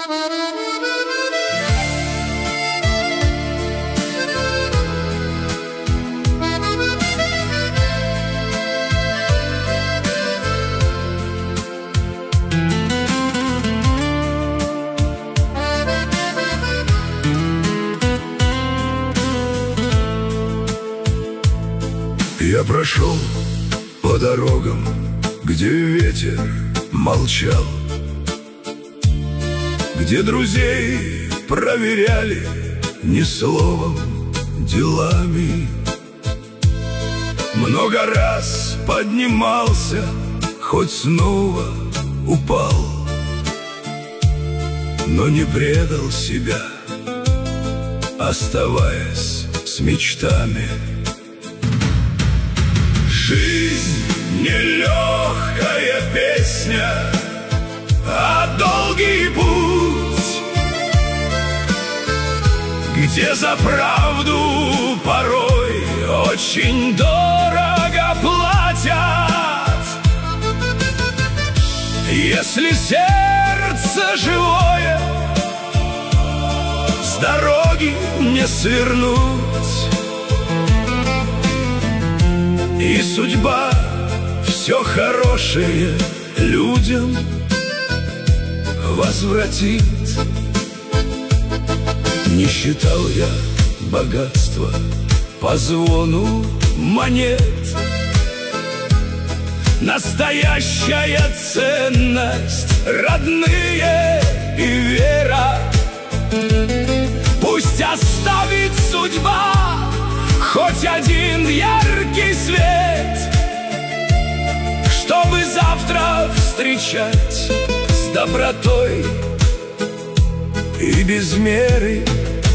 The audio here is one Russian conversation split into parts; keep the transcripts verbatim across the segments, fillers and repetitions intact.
Я прошел по дорогам, где ветер молчал, где друзей проверяли не словом, делами. Много раз поднимался, хоть снова упал, но не предал себя, оставаясь с мечтами. Жизнь нелегкая песня, а долгий путь, где за правду порой очень дорого платят. Если сердце живое, с дороги не свернуть, и судьба все хорошее людям возвратит. Не считал я богатства по звону монет. Настоящая ценность — родные и вера. Пусть оставит судьба хоть один яркий свет, чтобы завтра встречать с добротой и без меры.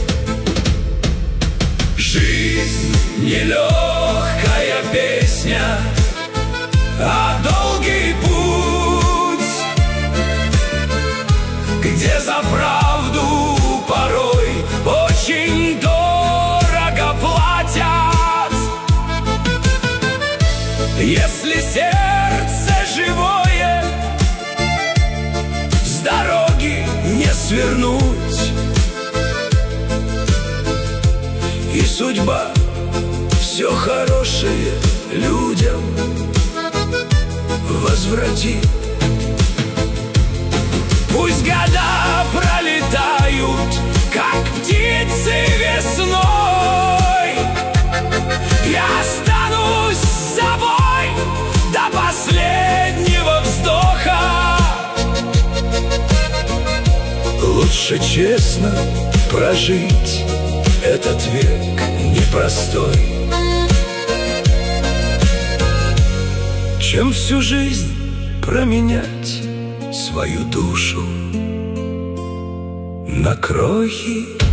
Жизнь нелегкая песня, а долгий путь, где за правду порой очень дорого платят. Если сердце живое, с дороги не свернуть, и судьба все хорошее людям возвратит. Пусть года пролетают, как птицы весной, я останусь с собой до последнего вздоха. Лучше честно прожить этот век непростой, чем всю жизнь променять свою душу на крохи